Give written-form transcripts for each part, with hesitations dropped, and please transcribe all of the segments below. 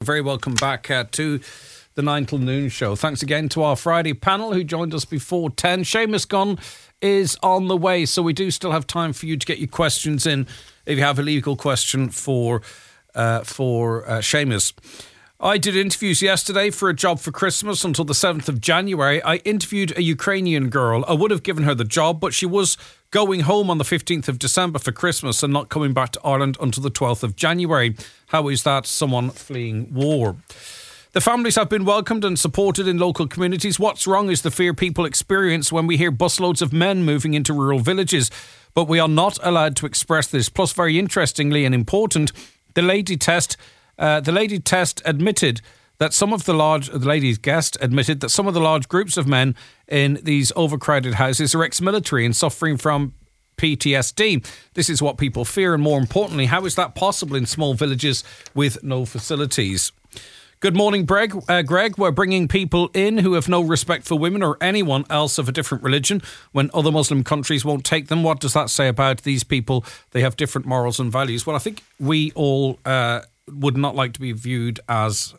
Very welcome back to the 9 till noon show. Thanks again to our Friday panel who joined us before 10. Seamus Gunn is on the way, so we do still have time for you to get your questions in if you have a legal question for Seamus. I did interviews yesterday for a job for Christmas until the 7th of January. I interviewed a Ukrainian girl. I would have given her the job, but she was going home on the 15th of December for Christmas and not coming back to Ireland until the 12th of January. How is that someone fleeing war? The families have been welcomed and supported in local communities. What's wrong is the fear people experience when we hear busloads of men moving into rural villages. But we are not allowed to express this. Plus, very interestingly and important, the lady guest admitted that some of the large groups of men in these overcrowded houses are ex-military and suffering from PTSD. This is what people fear, and more importantly, how is that possible in small villages with no facilities? Good morning, Greg. We're bringing people in who have no respect for women or anyone else of a different religion when other Muslim countries won't take them. What does that say about these people? They have different morals and values. Well, I think we all would not like to be viewed as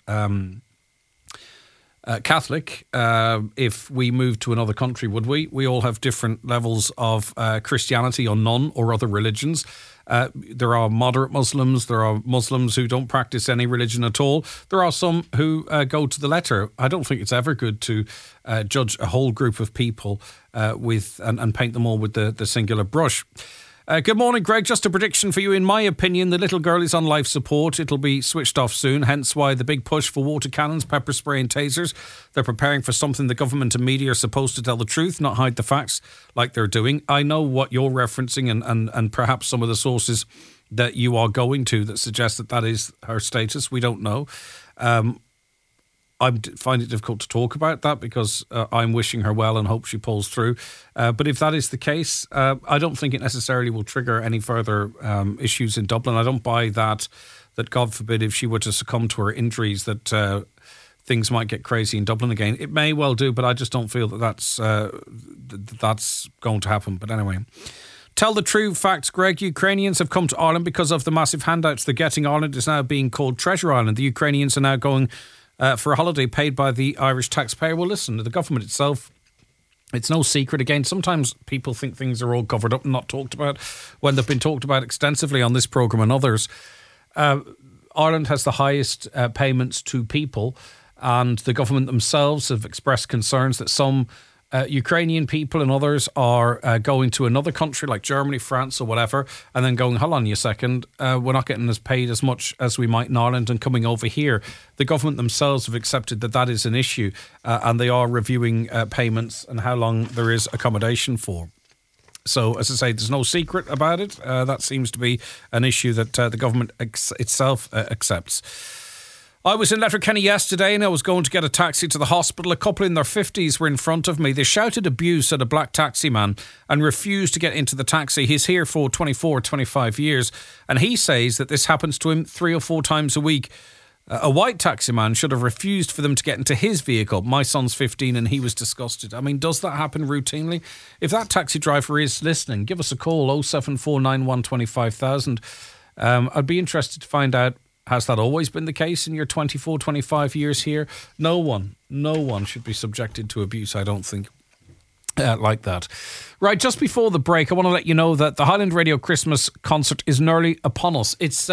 Catholic if we moved to another country, would we? We all have different levels of Christianity or none or other religions. There are moderate Muslims. There are Muslims who don't practice any religion at all. There are some who go to the letter. I don't think it's ever good to judge a whole group of people and paint them all with the singular brush. Good morning, Greg. Just a prediction for you. In my opinion, the little girl is on life support. It'll be switched off soon, hence why the big push for water cannons, pepper spray and tasers. They're preparing for something the government and media are supposed to tell the truth, not hide the facts like they're doing. I know what you're referencing and perhaps some of the sources that you are going to that suggest that is her status. We don't know. I find it difficult to talk about that because I'm wishing her well and hope she pulls through. But if that is the case, I don't think it necessarily will trigger any further issues in Dublin. I don't buy that God forbid, if she were to succumb to her injuries, that things might get crazy in Dublin again. It may well do, but I just don't feel that's going to happen. But anyway. Tell the true facts, Greg. Ukrainians have come to Ireland because of the massive handouts they're getting. Ireland is now being called Treasure Island. The Ukrainians are now going for a holiday paid by the Irish taxpayer. Well, listen, the government itself, it's no secret. Again, sometimes people think things are all covered up and not talked about when they've been talked about extensively on this programme and others. Ireland has the highest payments to people, and the government themselves have expressed concerns that some Ukrainian people and others are going to another country like Germany, France or whatever, and then going, hold on a second, we're not getting as paid as much as we might in Ireland and coming over here. The government themselves have accepted that is an issue, and they are reviewing payments and how long there is accommodation for. So, as I say, there's no secret about it. That seems to be an issue that the government itself accepts. I was in Letterkenny yesterday and I was going to get a taxi to the hospital. A couple in their 50s were in front of me. They shouted abuse at a black taxi man and refused to get into the taxi. He's here for 24, 25 years and he says that this happens to him 3 or 4 times a week. A white taxi man should have refused for them to get into his vehicle. My son's 15 and he was disgusted. I mean, does that happen routinely? If that taxi driver is listening, give us a call, 07491 25000. I'd be interested to find out, has that always been the case in your 24, 25 years here? No one should be subjected to abuse, I don't think, like that. Right, just before the break, I want to let you know that the Highland Radio Christmas concert is nearly upon us. It's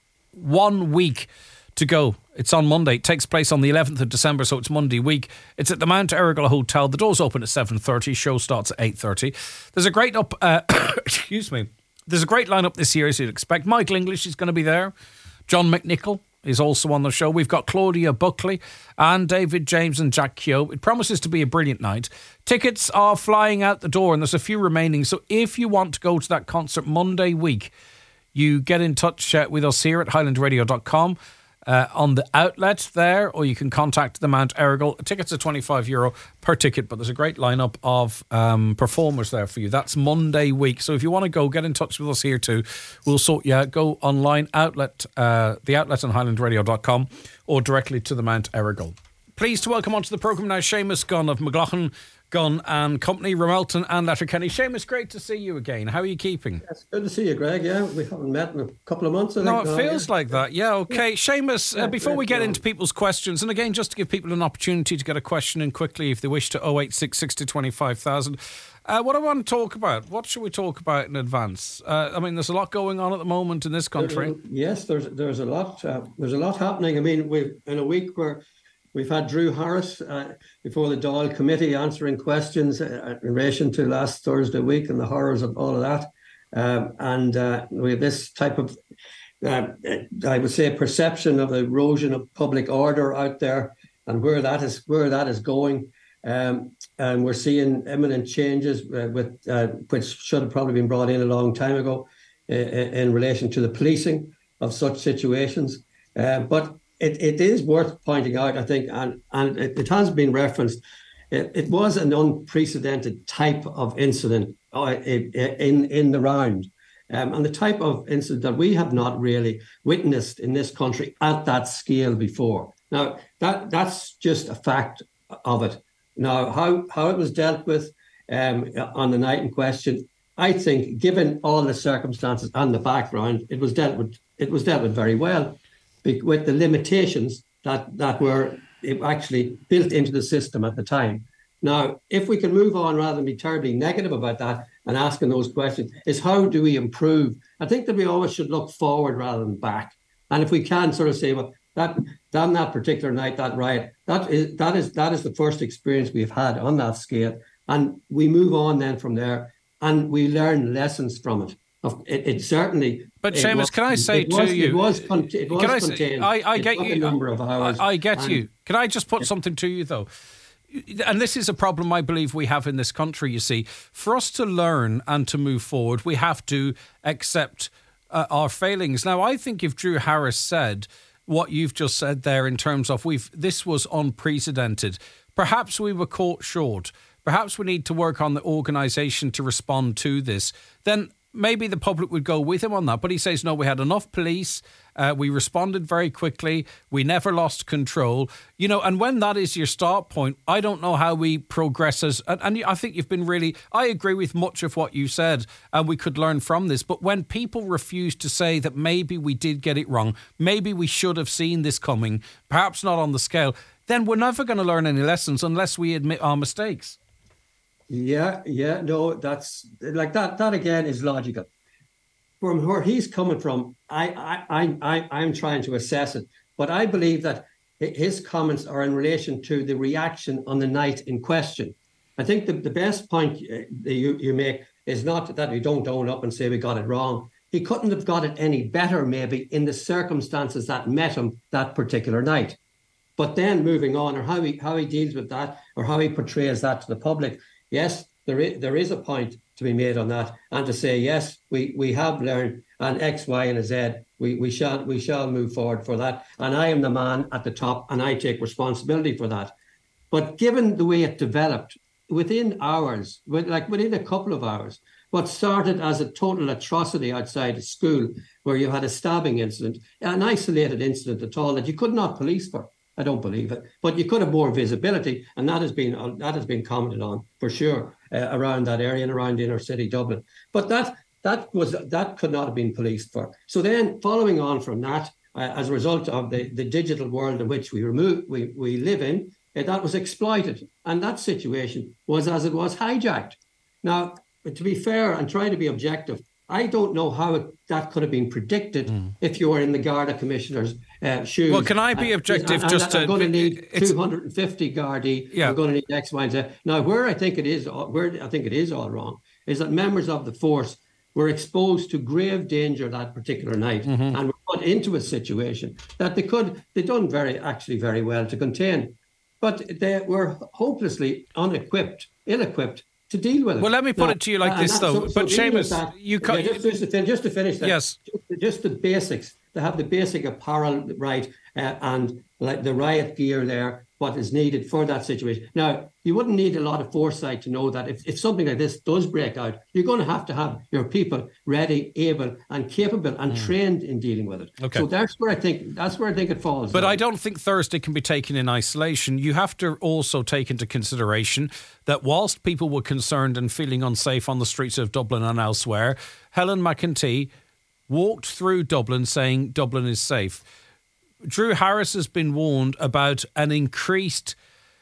1 week to go. It's on Monday. It takes place on the 11th of December, so it's Monday week. It's at the Mount Errigal Hotel. The doors open at 7:30. Show starts at 8:30. There's a great excuse me. There's a great lineup this year, as you'd expect. Michael English is going to be there. John McNichol is also on the show. We've got Claudia Buckley and David James and Jack Keogh. It promises to be a brilliant night. Tickets are flying out the door and there's a few remaining. So if you want to go to that concert Monday week, you get in touch with us here at highlandradio.com. On the outlet there, or you can contact the Mount Errigal. Tickets are €25 per ticket, but there's a great lineup of performers there for you. That's Monday week. So if you want to go, get in touch with us here too. We'll sort you out. Go online, the outlet on highlandradio.com or directly to the Mount Errigal. Pleased to welcome onto the programme now Seamus Gunn of McLaughlin Gun and Company, Ramelton and Letterkenny. Seamus, great to see you again. How are you keeping? It's good to see you, Greg. Yeah, we haven't met in a couple of months, I think. No, it feels like that. Yeah, okay. Yeah. Seamus, before we get into people's questions, and again, just to give people an opportunity to get a question in quickly if they wish to 086 60 25,000. What I want to talk about, what should we talk about in advance? I mean, there's a lot going on at the moment in this country. Yes, there's a lot. There's a lot happening. I mean, we've in a week where we've had Drew Harris before the Dáil committee answering questions in relation to last Thursday week and the horrors of all of that. We have this type of, I would say, perception of the erosion of public order out there and where that is going. And we're seeing imminent changes which should have probably been brought in a long time ago in relation to the policing of such situations. But it is worth pointing out, I think, and it has been referenced, it was an unprecedented type of incident in the round. And the type of incident that we have not really witnessed in this country at that scale before. Now, that's just a fact of it. Now, how it was dealt with on the night in question, I think, given all the circumstances and the background, it was dealt with very well, with the limitations that were actually built into the system at the time. Now, if we can move on rather than be terribly negative about that and asking those questions, is how do we improve? I think that we always should look forward rather than back. And if we can sort of say, well, that particular night, that riot, that is the first experience we've had on that scale. And we move on then from there and we learn lessons from it. It certainly. But Seamus, can I say to you? It was contained. I get you. A number of hours. I get you. Can I just put something to you though? And this is a problem I believe we have in this country. You see, for us to learn and to move forward, we have to accept our failings. Now, I think if Drew Harris said what you've just said there in terms of this was unprecedented, perhaps we were caught short. Perhaps we need to work on the organisation to respond to this. Then maybe the public would go with him on that. But he says, no, we had enough police. We responded very quickly. We never lost control. You know, and when that is your start point, I don't know how we progress as... And I think you've been really... I agree with much of what you said, and we could learn from this. But when people refuse to say that maybe we did get it wrong, maybe we should have seen this coming, perhaps not on the scale, then we're never going to learn any lessons unless we admit our mistakes. No, that's like that again is logical. From where he's coming from, I'm trying to assess it, but I believe that his comments are in relation to the reaction on the night in question. I think the best point that you make is not that we don't own up and say we got it wrong. He couldn't have got it any better, maybe, in the circumstances that met him that particular night. But then moving on, or how he deals with that, or how he portrays that to the public. Yes, there is a point to be made on that, and to say, yes, we have learned, and X, Y, and Z, we shall move forward for that. And I am the man at the top, and I take responsibility for that. But given the way it developed, within hours, within a couple of hours, what started as a total atrocity outside a school, where you had a stabbing incident, an isolated incident at all that you could not police for. I don't believe it, but you could have more visibility, and that has been commented on for sure around that area and around inner city Dublin. But that could not have been policed for. So then, following on from that, as a result of the digital world in which we live in, that was exploited, and that situation was as it was hijacked. Now, to be fair and try to be objective, I don't know how that could have been predicted if you were in the Garda Commissioner's shoes. Well, can I be objective? I'm going to need 250 Gardaí. Yeah. I'm going to need X, Y, and Z. Now, where I think it is all wrong is that members of the force were exposed to grave danger that particular night and were put into a situation that they done very well to contain, but they were hopelessly ill-equipped to deal with it. Well, let me put it to you like this, though. But Seamus, just to finish that. Yes. Just the basics. They have the basic apparel right, and like the riot gear there. what is needed for that situation. Now, you wouldn't need a lot of foresight to know that if something like this does break out, you're going to have your people ready, able, and capable and trained in dealing with it. Okay. So that's where I think it falls. But down. I don't think Thursday can be taken in isolation. You have to also take into consideration that whilst people were concerned and feeling unsafe on the streets of Dublin and elsewhere, Helen McEntee walked through Dublin saying Dublin is safe. Drew Harris has been warned about an increased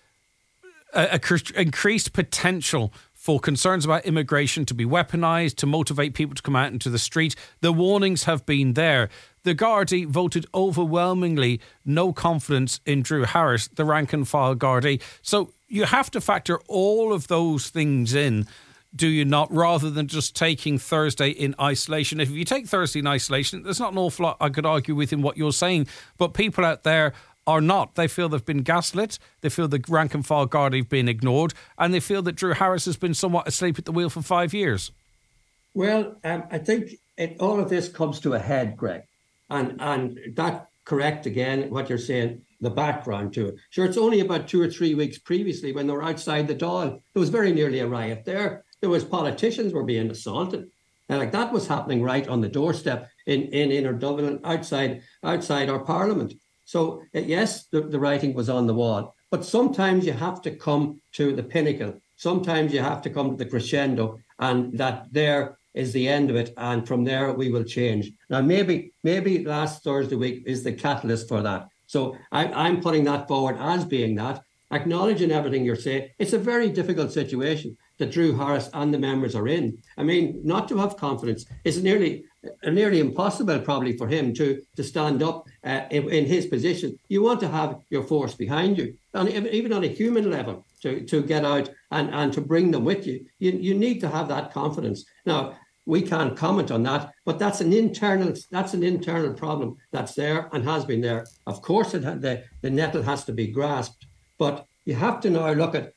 potential for concerns about immigration to be weaponised, to motivate people to come out into the street. The warnings have been there. The Gardaí voted overwhelmingly no confidence in Drew Harris, the rank and file Gardaí. So you have to factor all of those things in, do you not, rather than just taking Thursday in isolation? If you take Thursday in isolation, there's not an awful lot I could argue with in what you're saying, but people out there are not. They feel they've been gaslit, they feel the rank and file Gardaí have been ignored, and they feel that Drew Harris has been somewhat asleep at the wheel for 5 years. Well, I think all of this comes to a head, Greg, and that correct again what you're saying, the background to it. Sure, it's only about 2 or 3 weeks previously when they were outside the Dáil. There was very nearly a riot there. There was politicians were being assaulted. And like that was happening right on the doorstep in inner Dublin, outside our parliament. So yes, the writing was on the wall. But sometimes you have to come to the pinnacle. Sometimes you have to come to the crescendo, and that there is the end of it. And from there, we will change. Now, maybe last Thursday week is the catalyst for that. So I'm putting that forward as being that, acknowledging everything you're saying. It's a very difficult situation that Drew Harris and the members are in. I mean, not to have confidence is nearly impossible probably for him to stand up in his position. You want to have your force behind you, and even on a human level, to get out and to bring them with you. You need to have that confidence. Now, we can't comment on that, but that's an internal problem that's there and has been there. Of course, the nettle has to be grasped, but you have to now look at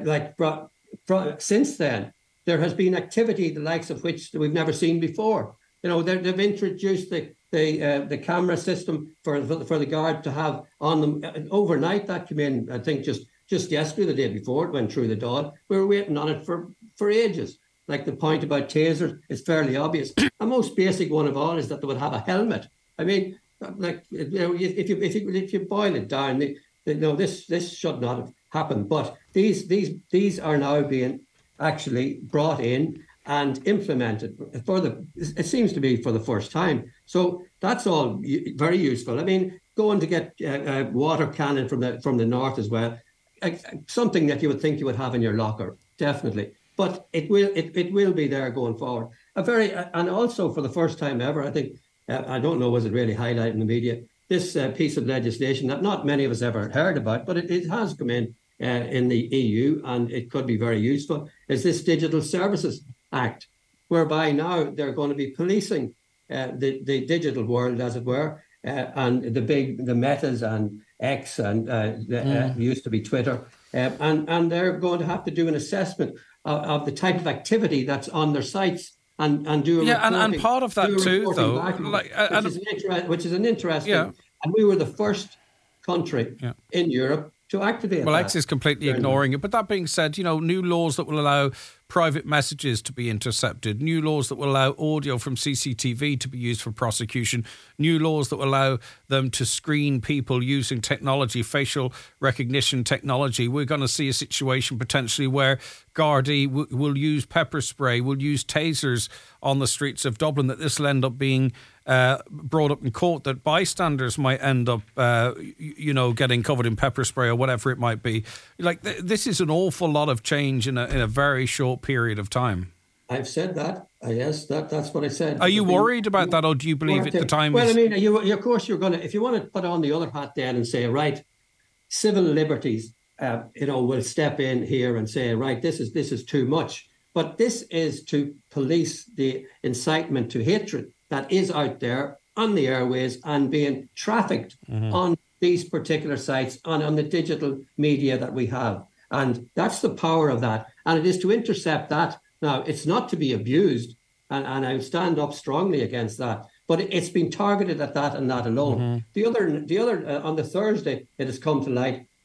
since then there has been activity the likes of which we've never seen before. You know, they've introduced the camera system for the guard to have on them overnight. That came in, I think, just yesterday, the day before it went through the Dáil. We were waiting on it for ages. Like the point about tasers is fairly obvious. The most basic one of all is that they would have a helmet. I mean, like, you know, if you boil it down, this should not have happened. But these are now being actually brought in and implemented it seems to be for the first time. So that's all very useful. I mean, going to get a water cannon from the north as well, something that you would think you would have in your locker, definitely. But it will be there going forward. And also for the first time ever, I think, I don't know, was it really highlighted in the media, this piece of legislation that not many of us ever heard about, but it has come in the EU, and it could be very useful, is this Digital Services Act, whereby now they're going to be policing the digital world, as it were, and the Metas and X and used to be Twitter, and they're going to have to do an assessment of the type of activity that's on their sites and do a reporting, and part of that too, though, which is an interesting. Yeah. And we were the first country in Europe to activate. Well, X is completely ignoring it. But that being said, you know, new laws that will allow private messages to be intercepted, new laws that will allow audio from CCTV to be used for prosecution, new laws that will allow them to screen people using technology, facial recognition technology. We're going to see a situation potentially where Gardaí will use pepper spray, will use tasers on the streets of Dublin, that this will end up being brought up in court, that bystanders might end up, getting covered in pepper spray or whatever it might be. Like, this is an awful lot of change in a very short period of time. I've said that. Yes, that's what I said. Are you worried about that, or do you believe at the time? Well, I mean, of course you're going to, if you want to put on the other hat then and say, right, civil liberties, will step in here and say, right, this is too much. But this is to police the incitement to hatred that is out there on the airways and being trafficked on these particular sites, on the digital media that we have. And that's the power of that. And it is to intercept that. Now, it's not to be abused, and I stand up strongly against that. But it's been targeted at that and that alone. The other on the Thursday, it has come to light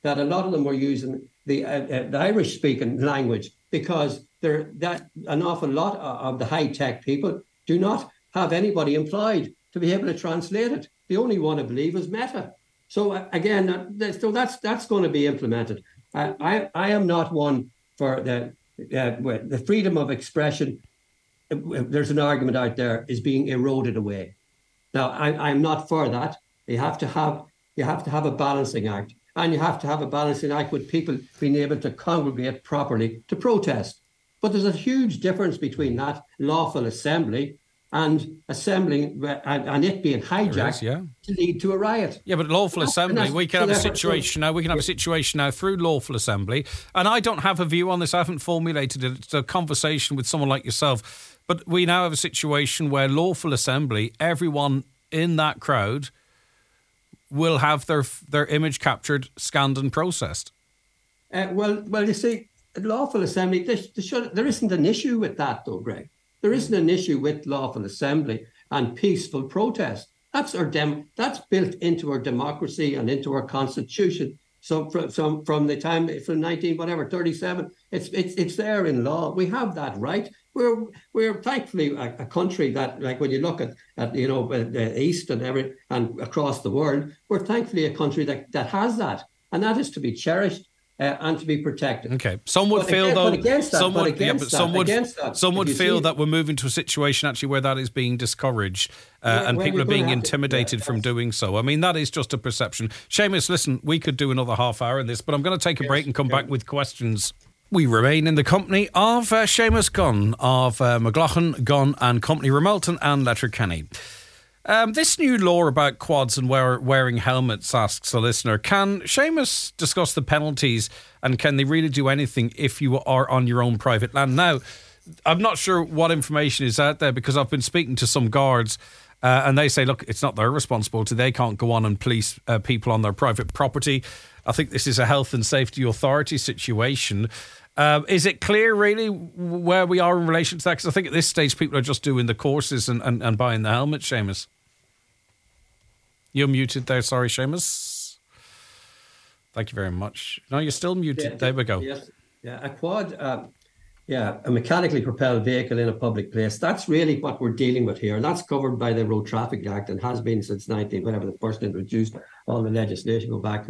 that a lot of them were using the Irish-speaking language because an awful lot of the high-tech people do not have anybody employed to be able to translate it. The only one, I believe, is Meta. So again, that's going to be implemented. I am not one for the freedom of expression. There's an argument out there is being eroded away. Now, I'm not for that. You have to have a balancing act, and you have to have a balancing act with people being able to congregate properly to protest. But there's a huge difference between that lawful assembly and assembling and it being hijacked to lead to a riot. Yeah, but lawful assembly, we can have a situation now. We can have a situation now through lawful assembly, and I don't have a view on this. I haven't formulated it. It's a conversation with someone like yourself. But we now have a situation where lawful assembly, everyone in that crowd will have their image captured, scanned, and processed. Well, you see, lawful assembly. There isn't an issue with that, though, Greg. There isn't an issue with lawful assembly and peaceful protest. That's built into our democracy and into our constitution. So from the time from 1937, it's there in law. We have that right. We're thankfully a country that, like when you look at the East and across the world, we're thankfully a country that has that, and that is to be cherished. And to be protected. Okay. Some would feel that we're moving to a situation actually where that is being discouraged and people are being intimidated from doing so. I mean, that is just a perception. Seamus, listen, we could do another half hour in this, but I'm going to take a break and come back with questions. We remain in the company of Seamus Gunn of McLaughlin, Gunn and Company, Ramelton and Letterkenny. This new law about quads and wearing helmets, asks a listener, can Seamus discuss the penalties and can they really do anything if you are on your own private land? Now, I'm not sure what information is out there because I've been speaking to some guards and they say, look, it's not their responsibility. They can't go on and police people on their private property. I think this is a health and safety authority situation. Is it clear, really, where we are in relation to that? Because I think at this stage, people are just doing the courses and buying the helmet, Seamus. You're muted there. Sorry, Seamus. Thank you very much. No, you're still muted. Yeah, there we go. Yes. Yeah, a quad, a mechanically propelled vehicle in a public place. That's really what we're dealing with here. And that's covered by the Road Traffic Act and has been since whenever the first introduced all the legislation, go back to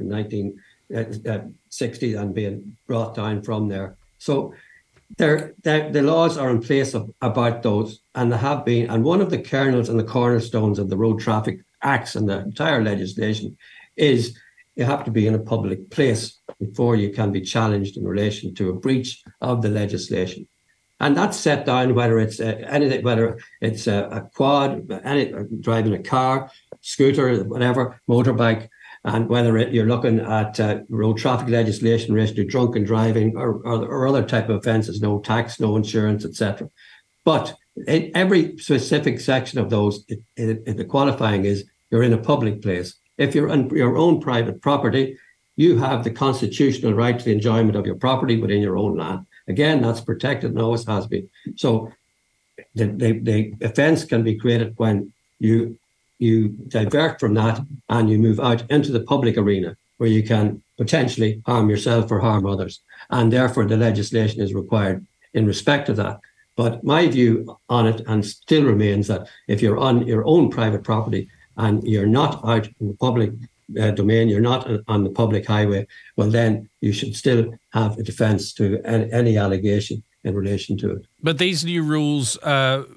1960 and being brought down from there. So the laws are in place about those, and they have been. And one of the kernels and the cornerstones of the Road Traffic Acts and the entire legislation is you have to be in a public place before you can be challenged in relation to a breach of the legislation. And that's set down whether it's anything, whether it's a quad, driving a car, scooter, whatever, motorbike, and whether you're looking at road traffic legislation in relation to drunken driving or other type of offences, no tax, no insurance, etc. But in every specific section of those, the qualifying is you're in a public place. If you're on your own private property, you have the constitutional right to the enjoyment of your property within your own land. Again, that's protected and always has been. So the offence can be created when you divert from that and you move out into the public arena where you can potentially harm yourself or harm others. And therefore, the legislation is required in respect of that. But my view on it, and still remains, that if you're on your own private property and you're not out in the public domain, you're not on the public highway, well, then you should still have a defence to any allegation in relation to it. But these new rules, are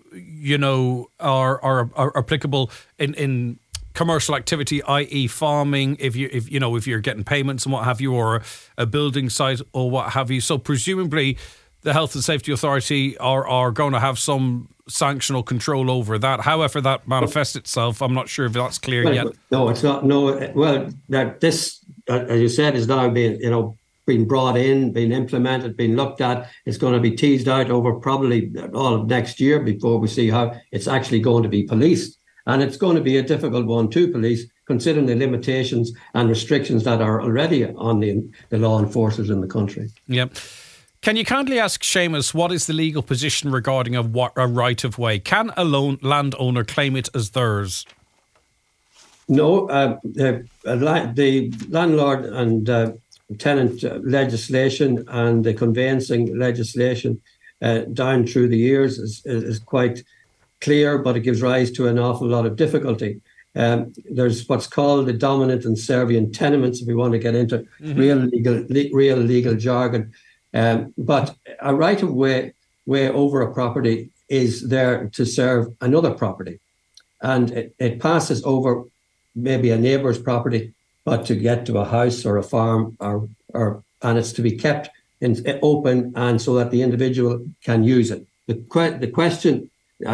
applicable in commercial activity, i.e., farming, if you're getting payments and what have you, or a building site or what have you. So presumably, the Health and Safety Authority are going to have some sanction or control over that. However that manifests itself, I'm not sure if that's clear yet. No, it's not. No, well, this, as you said, is now being brought in, being implemented, being looked at. It's going to be teased out over probably all of next year before we see how it's actually going to be policed. And it's going to be a difficult one to police, considering the limitations and restrictions that are already on the law enforcers in the country. Yep. Can you kindly ask Seamus what is the legal position regarding a right-of-way? Can a landowner claim it as theirs? No, the landlord and tenant legislation and the conveyancing legislation down through the years is quite clear, but it gives rise to an awful lot of difficulty. There's what's called the dominant and servient tenements, if we want to get into real legal jargon. But a right of way over a property is there to serve another property, and it passes over maybe a neighbour's property, but to get to a house or a farm, and it's to be kept open, and so that the individual can use it. The question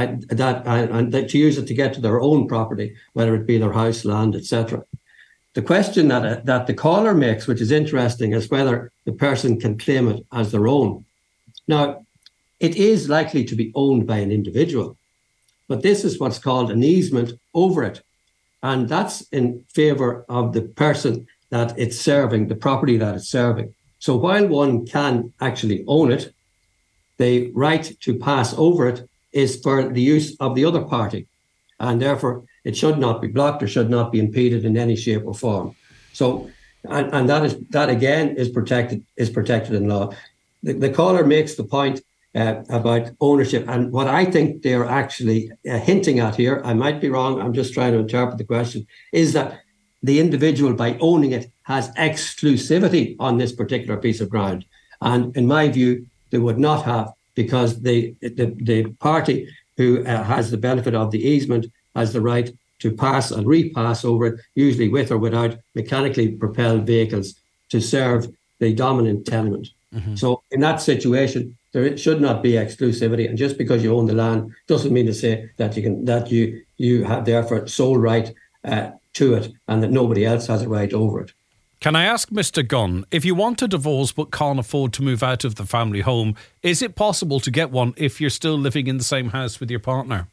that to use it to get to their own property, whether it be their house, land, etc. The question that the caller makes, which is interesting, is whether the person can claim it as their own. Now, it is likely to be owned by an individual, but this is what's called an easement over it. And that's in favour of the person that it's serving, the property that it's serving. So while one can actually own it, the right to pass over it is for the use of the other party. And therefore, it should not be blocked or should not be impeded in any shape or form. So, and that again is protected in law. The caller makes the point about ownership, and what I think they're actually hinting at here, I might be wrong, I'm just trying to interpret the question, is that the individual, by owning it, has exclusivity on this particular piece of ground. And in my view, they would not have, because the party who has the benefit of the easement has the right to pass and repass over it, usually with or without mechanically propelled vehicles, to serve the dominant tenement. Mm-hmm. So in that situation, there should not be exclusivity, and just because you own the land doesn't mean to say that you have therefore sole right to it, and that nobody else has a right over it. Can I ask Mr. Gunn, if you want a divorce but can't afford to move out of the family home, is it possible to get one if you're still living in the same house with your partner?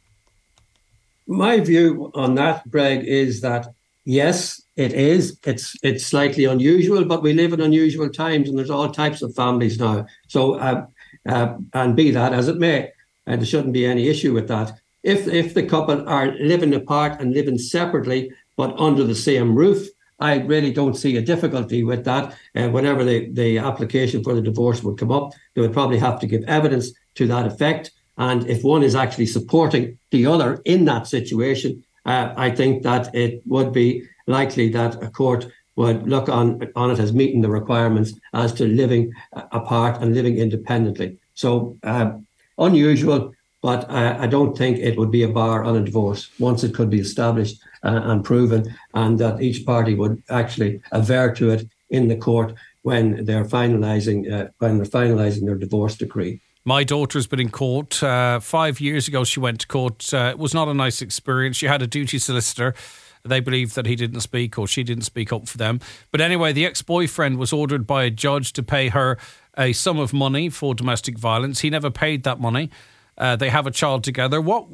My view on that, Greg, is that yes, it is. It's slightly unusual, but we live in unusual times, and there's all types of families now. So, and be that as it may, there shouldn't be any issue with that. If the couple are living apart and living separately, but under the same roof, I really don't see a difficulty with that. Whenever the application for the divorce would come up, they would probably have to give evidence to that effect. And if one is actually supporting the other in that situation, I think that it would be likely that a court would look on it as meeting the requirements as to living apart and living independently. So unusual, but I don't think it would be a bar on a divorce once it could be established and proven, and that each party would actually aver to it in the court when they're finalising their divorce decree. My daughter's been in court. 5 years ago, she went to court. It was not a nice experience. She had a duty solicitor. They believed that he didn't speak, or she didn't speak up for them. But anyway, the ex-boyfriend was ordered by a judge to pay her a sum of money for domestic violence. He never paid that money. They have a child together. What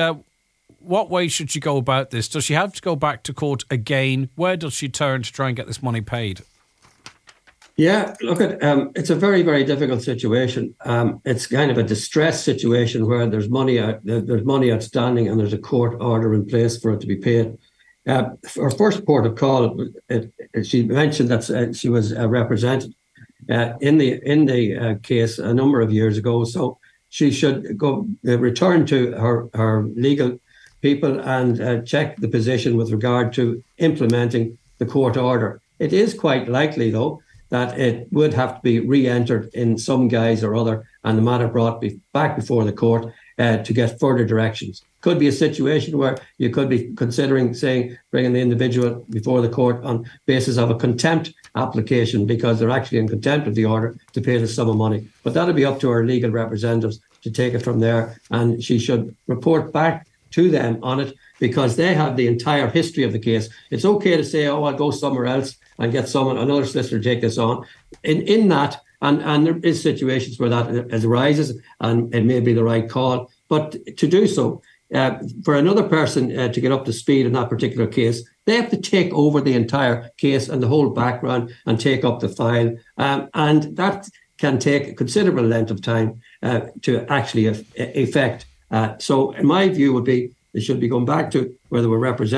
way should she go about this? Does she have to go back to court again? Where does she turn to try and get this money paid? Yeah, look, it's a very, very difficult situation. It's kind of a distress situation where there's money outstanding, and there's a court order in place for it to be paid. Her first port of call, she mentioned that she was represented in the case a number of years ago. So she should go return to her legal people and check the position with regard to implementing the court order. It is quite likely, though, that it would have to be re-entered in some guise or other, and the matter brought back before the court to get further directions. Could be a situation where you could be considering, saying, bringing the individual before the court on basis of a contempt application, because they're actually in contempt of the order to pay the sum of money. But that'll be up to our legal representatives to take it from there, and she should report back to them on it, because they have the entire history of the case. It's okay to say, oh, I'll go somewhere else and get another solicitor to take this on. In that, and there is situations where that arises, and it may be the right call, but to do so, for another person to get up to speed in that particular case, they have to take over the entire case and the whole background and take up the file. And that can take a considerable length of time to actually effect. So in my view would be, they should be going back to where they were represented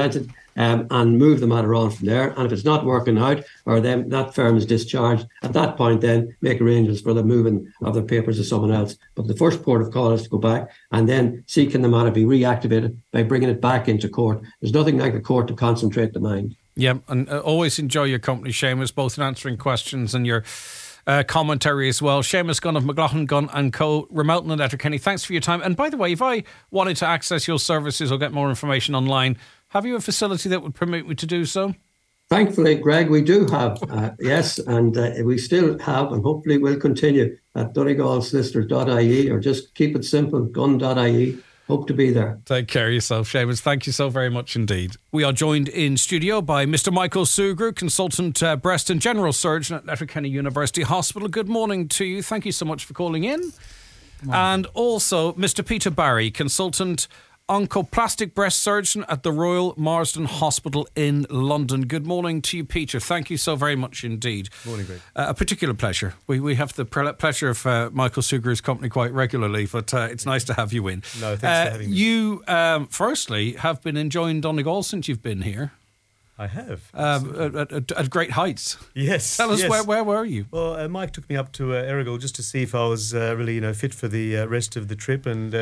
and move the matter on from there. And if it's not working out, or then that firm is discharged, at that point then make arrangements for the moving of the papers to someone else. But the first port of call is to go back and then seeking the matter be reactivated by bringing it back into court. There's nothing like the court to concentrate the mind. Yeah, and always enjoy your company, Seamus, both in answering questions and your commentary as well. Seamus Gunn of McLaughlin Gunn and Co, Ramelton and Letterkenny, thanks for your time. And by the way, if I wanted to access your services or get more information online, have you a facility that would permit me to do so? Thankfully, Greg, we do have, yes, and we still have, and hopefully will continue at donegalsolicitors.ie, or just keep it simple, gun.ie. Hope to be there. Take care of yourself, Seamus. Thank you so very much indeed. We are joined in studio by Mr. Michael Sugrue, consultant breast and general surgeon at Letterkenny University Hospital. Good morning to you. Thank you so much for calling in. And also Mr. Peter Barry, consultant oncoplastic breast surgeon at the Royal Marsden Hospital in London. Good morning to you, Peter. Thank you so very much indeed. Morning, Greg. A particular pleasure. We have the pleasure of Michael Sugrue's company quite regularly, but it's nice to have you in. No, thanks for having me. You, firstly, have been enjoying Donegal since you've been here. I have. At great heights. Yes. Tell us, yes. where were you? Well, Mike took me up to Errigal just to see if I was really, fit for the rest of the trip, and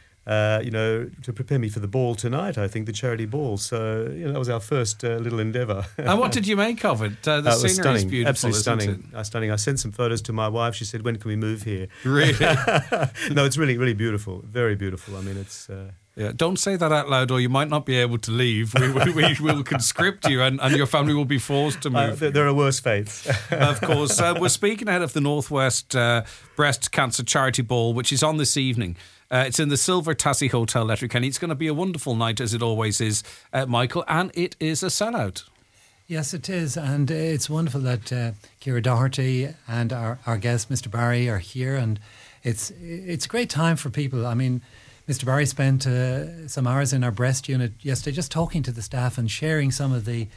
to prepare me for the ball tonight. I think the charity ball. So that was our first little endeavour. And what did you make of it? The scenery is beautiful. Absolutely stunning. Stunning. I sent some photos to my wife. She said, "When can we move here?" Really? No, it's really, really beautiful. Very beautiful. I mean, it's. Yeah, don't say that out loud, or you might not be able to leave. We will conscript you, and your family will be forced to move. There are worse fates. Of course. We're speaking ahead of the Northwest Breast Cancer Charity Ball, which is on this evening. It's in the Silver Tassie Hotel, Letterkenny. It's going to be a wonderful night, as it always is, Michael, and it is a sellout. Yes, it is, and it's wonderful that Ciara Doherty and our guest, Mr. Barry, are here, and it's a great time for people. I mean, Mr. Barry spent some hours in our breast unit yesterday just talking to the staff and sharing some of the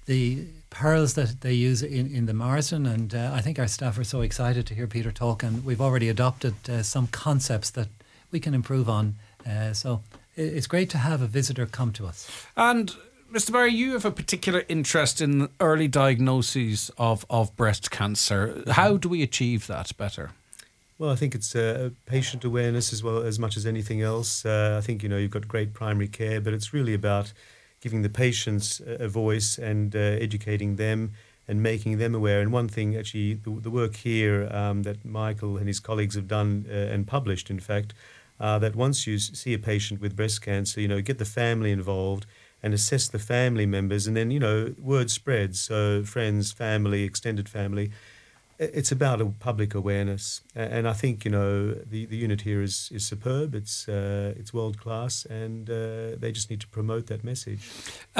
pearls that they use in the Marsden, and I think our staff are so excited to hear Peter talk, and we've already adopted some concepts that we can improve on. So it's great to have a visitor come to us. And Mr. Barry, you have a particular interest in early diagnoses of breast cancer. How do we achieve that better? Well, I think it's patient awareness as well, as much as anything else. I think, you've got great primary care, but it's really about giving the patients a voice and educating them and making them aware. And one thing, actually, the work here that Michael and his colleagues have done and published, in fact, that once you see a patient with breast cancer, get the family involved and assess the family members, and then, word spreads. So friends, family, extended family. It's about a public awareness, and I think the unit here is superb. It's world class, and they just need to promote that message.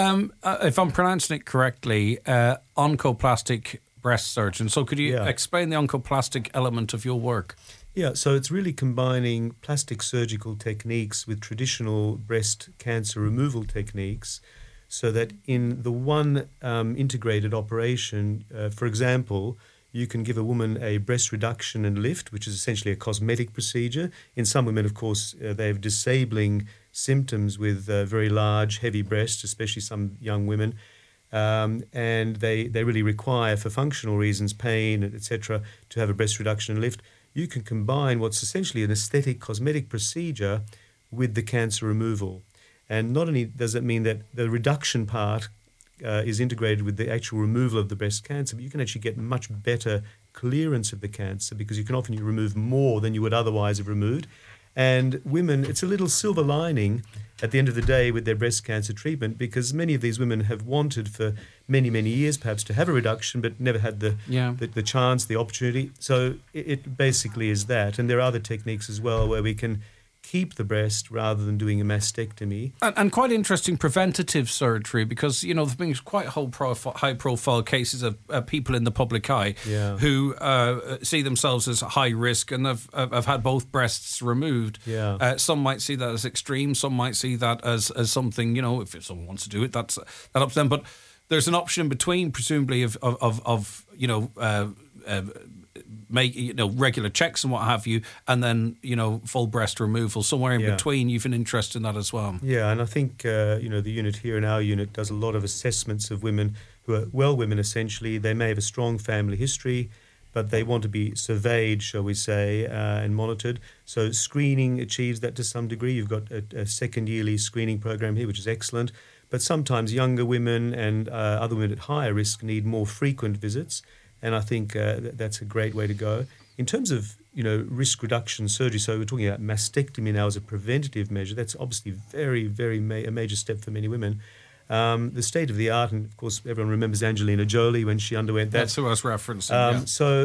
If I'm pronouncing it correctly, oncoplastic breast surgeon. So could you explain the oncoplastic element of your work? Yeah, so it's really combining plastic surgical techniques with traditional breast cancer removal techniques, so that in the one integrated operation, for example, you can give a woman a breast reduction and lift, which is essentially a cosmetic procedure. In some women, of course, they have disabling symptoms with very large, heavy breasts, especially some young women, and they really require, for functional reasons, pain, etc., to have a breast reduction and lift. You can combine what's essentially an aesthetic cosmetic procedure with the cancer removal. And not only does it mean that the reduction part is integrated with the actual removal of the breast cancer, but you can actually get much better clearance of the cancer, because you can often remove more than you would otherwise have removed. And women, it's a little silver lining at the end of the day with their breast cancer treatment, because many of these women have wanted for many, many years perhaps to have a reduction, but never had the chance, the opportunity. So it basically is that. And there are other techniques as well where we can keep the breast rather than doing a mastectomy. And quite interesting preventative surgery, because, there have been quite high-profile cases of people in the public eye who see themselves as high risk and have had both breasts removed. Yeah. Some might see that as extreme. Some might see that as something, if someone wants to do it, that's up to them. But there's an option in between, presumably, of make regular checks and what have you, and then full breast removal. Somewhere in between, you've an interest in that as well. Yeah, and I think the unit here in our unit does a lot of assessments of women who are women essentially. They may have a strong family history, but they want to be surveyed, shall we say, and monitored. So screening achieves that to some degree. You've got a second yearly screening program here, which is excellent. But sometimes younger women and other women at higher risk need more frequent visits, and I think that's a great way to go. In terms of risk reduction surgery, so we're talking about mastectomy now as a preventative measure. That's obviously very, very a major step for many women. The state of the art, and of course everyone remembers Angelina Jolie when she underwent that. That's who I was referencing. So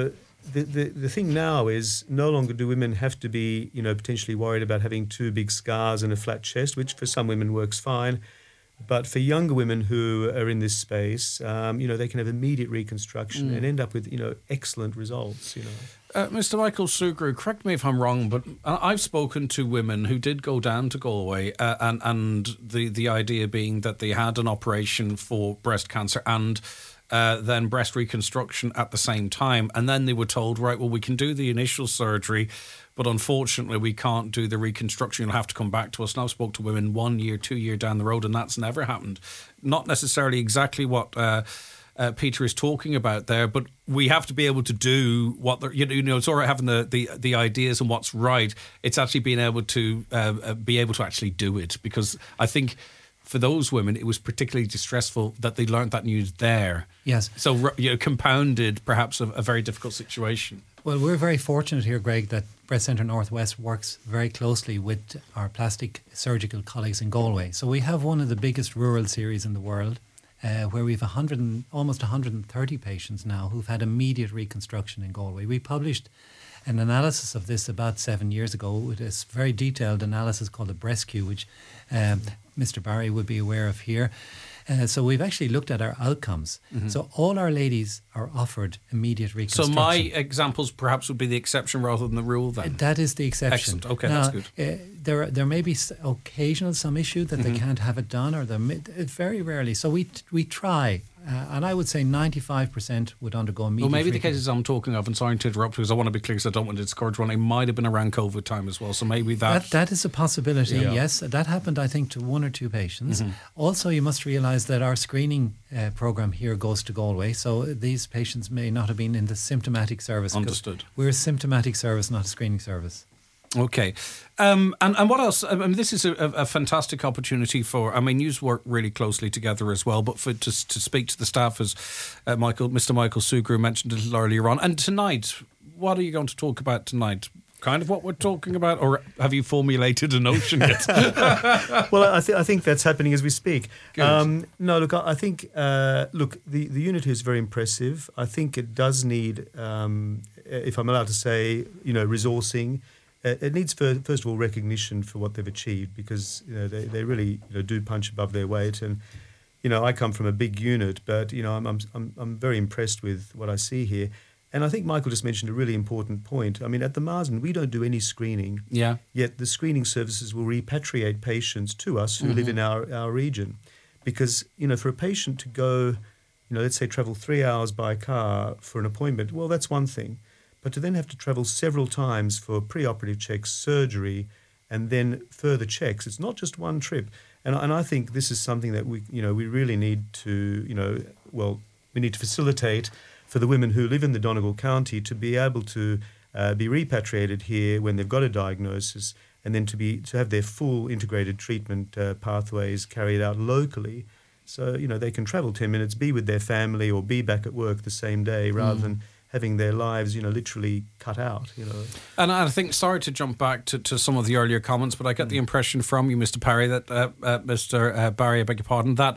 the thing now is no longer do women have to be potentially worried about having two big scars and a flat chest, which for some women works fine. But for younger women who are in this space, they can have immediate reconstruction and end up with excellent results. Mr. Michael Sugrue, correct me if I'm wrong, but I've spoken to women who did go down to Galway, and the idea being that they had an operation for breast cancer and then breast reconstruction at the same time, and then they were told, right, well, we can do the initial surgery, but unfortunately we can't do the reconstruction. You'll have to come back to us. And I've spoke to women 1 year, 2 year down the road, and that's never happened. Not necessarily exactly what Peter is talking about there, but we have to be able to do what they're, it's all right having the ideas and what's right. It's actually being able to actually do it, because I think for those women it was particularly distressful that they learned that news there. Yes. So compounded perhaps a very difficult situation. Well, we're very fortunate here, Greg, that Breast Centre Northwest works very closely with our plastic surgical colleagues in Galway. So we have one of the biggest rural series in the world, where we've almost 130 patients now who've had immediate reconstruction in Galway. We published an analysis of this about 7 years ago with this very detailed analysis called the BreastQ, which Mr. Barry would be aware of here. So we've actually looked at our outcomes. Mm-hmm. So all our ladies are offered immediate reconstruction. So my examples perhaps would be the exception rather than the rule then? That is the exception. Excellent. Okay, now, that's good. There may be occasional some issue that they can't have it done, or very rarely. So we try. And I would say 95% would undergo immediate. Well, maybe the cases I'm talking of, and sorry to interrupt because I want to be clear because I don't want to discourage one, it might have been around COVID time as well. So maybe that is a possibility, yes. That happened, I think, to 1 or 2 patients. Mm-hmm. Also, you must realise that our screening programme here goes to Galway. So these patients may not have been in the symptomatic service. Understood. We're a symptomatic service, not a screening service. Okay. And what else? I mean, this is a fantastic opportunity for, you work really closely together as well, but to speak to the staff, as Mr. Michael Sugrue mentioned a little earlier on. And tonight, what are you going to talk about tonight? Kind of what we're talking about, or have you formulated a notion yet? Well, I think that's happening as we speak. Good. No, look, I think, the unit is very impressive. I think it does need, if I'm allowed to say, resourcing. It needs, first of all, recognition for what they've achieved, because they really do punch above their weight. And I come from a big unit, but I'm very impressed with what I see here. And I think Michael just mentioned a really important point. I mean, at the Marsden, we don't do any screening. Yeah. Yet the screening services will repatriate patients to us who live in our region, because for a patient to go, let's say travel 3 hours by car for an appointment, well, that's one thing. But to then have to travel several times for preoperative checks, surgery, and then further checks, it's not just one trip. And I think this is something that we really need to, we need to facilitate for the women who live in the Donegal County to be able to be repatriated here when they've got a diagnosis, and then to have their full integrated treatment pathways carried out locally. So, they can travel 10 minutes, be with their family, or be back at work the same day, rather than having their lives, literally cut out, And I think, sorry to jump back to some of the earlier comments, but I get the impression from you, Mr. Parry, that Mr. Barry, I beg your pardon, that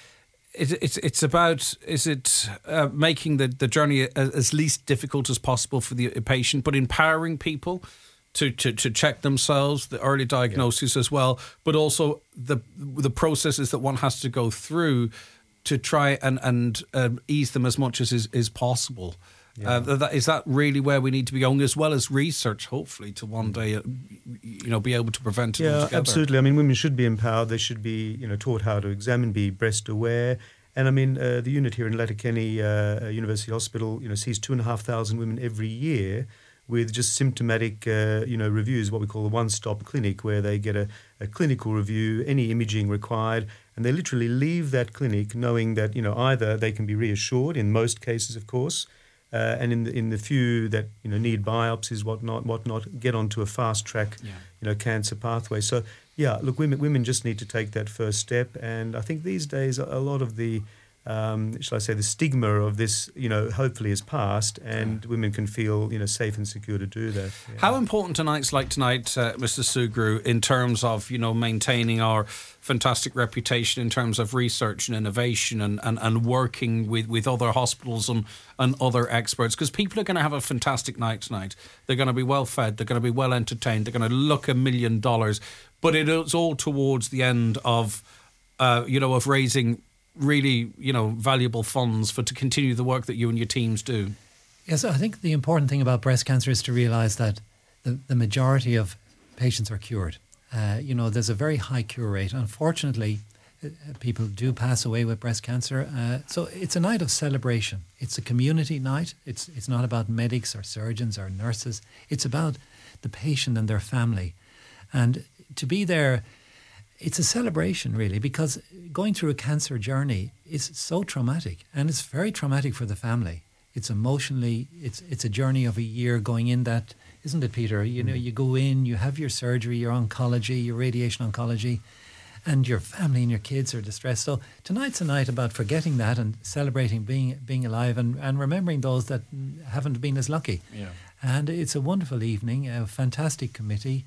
it's about, is it making the journey as least difficult as possible for the patient, but empowering people to check themselves, the early diagnosis as well, but also the processes that one has to go through to try and ease them as much as is possible. Yeah. Is that really where we need to be going, as well as research, hopefully, to one day, be able to prevent it altogether? Absolutely. I mean, women should be empowered. They should be, taught how to examine, be breast aware, And I mean, the unit here in Letterkenny University Hospital, sees 2,500 women every year with just symptomatic, reviews, what we call a one-stop clinic, where they get a clinical review, any imaging required, and they literally leave that clinic knowing that, either they can be reassured, in most cases, of course, and in the few that need biopsies, whatnot, get onto a fast track, cancer pathway. So yeah, look, women just need to take that first step, and I think these days a lot of the shall I say, the stigma of this, hopefully is past, and women can feel, safe and secure to do that. Yeah. How important are nights like tonight, Mr. Sugrue, in terms of, maintaining our fantastic reputation in terms of research and innovation and working with other hospitals and other experts? Because people are going to have a fantastic night tonight. They're going to be well fed, they're going to be well entertained, they're going to look $1 million, but it is all towards the end of, of raising really, valuable funds to continue the work that you and your teams do. Yes, I think the important thing about breast cancer is to realise that the majority of patients are cured. There's a very high cure rate. Unfortunately, people do pass away with breast cancer. So it's a night of celebration. It's a community night. It's not about medics or surgeons or nurses. It's about the patient and their family. And to be there, it's a celebration, really, because going through a cancer journey is so traumatic, and it's very traumatic for the family. It's emotionally, it's a journey of a year going in that, isn't it, Peter? You go in, you have your surgery, your oncology, your radiation oncology, and your family and your kids are distressed. So tonight's a night about forgetting that and celebrating being alive and remembering those that haven't been as lucky. Yeah. And it's a wonderful evening, a fantastic committee.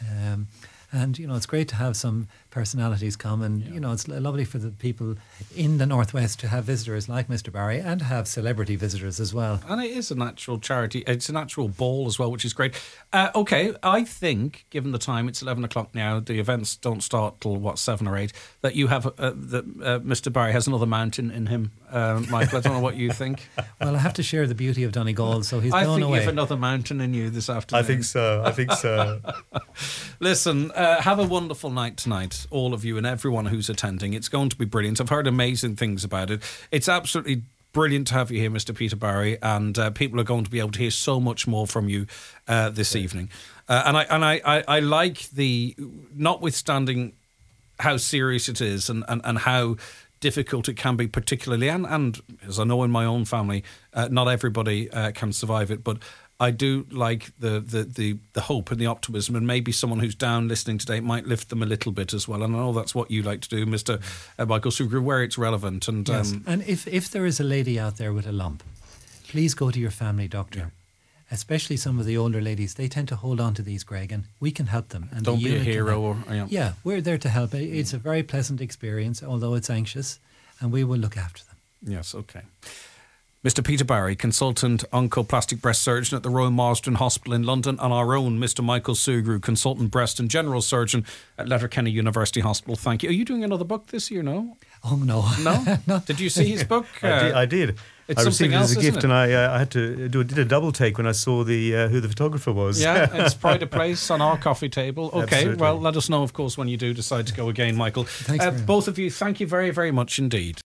And, it's great to have some personalities come, and, it's lovely for the people in the Northwest to have visitors like Mr. Barry and have celebrity visitors as well. And it is a natural charity. It's a natural ball as well, which is great. Okay, I think, given the time, it's 11 o'clock now, the events don't start till, 7 or 8, that you have, Mr. Barry has another mountain in him, Michael. I don't know what you think. Well, I have to share the beauty of Donegal, so he's blown away. I think you have another mountain in you this afternoon. I think so. Listen, have a wonderful night tonight, all of you and everyone who's attending. It's going to be brilliant. I've heard amazing things about it. It's absolutely brilliant to have you here, Mr. Peter Barry, and people are going to be able to hear so much more from you this evening. And I like the, notwithstanding how serious it is and how difficult it can be, particularly, and as I know in my own family, not everybody can survive it, but I do like the hope and the optimism, and maybe someone who's down listening today might lift them a little bit as well. And I know that's what you like to do, Mr. Michael Sugrue, where it's relevant. And yes. And if there is a lady out there with a lump, please go to your family doctor. Yeah. Especially some of the older ladies, they tend to hold on to these, Greg, and we can help them. And don't be a hero. Yeah, we're there to help. It's a very pleasant experience, although it's anxious, and we will look after them. Yes, okay. Mr. Peter Barry, consultant oncoplastic breast surgeon at the Royal Marsden Hospital in London, and our own Mr. Michael Sugrue, consultant breast and general surgeon at Letterkenny University Hospital. Thank you. Are you doing another book this year? No. Oh no, no. No? Did you see his book? I did. It's I received it else, as a gift, and I had to did a double take when I saw who the photographer was. Yeah, it's pride of place on our coffee table. Okay, Absolutely. Well, let us know, of course, when you do decide to go again, Michael. Thanks. Both of you, thank you very, very much indeed.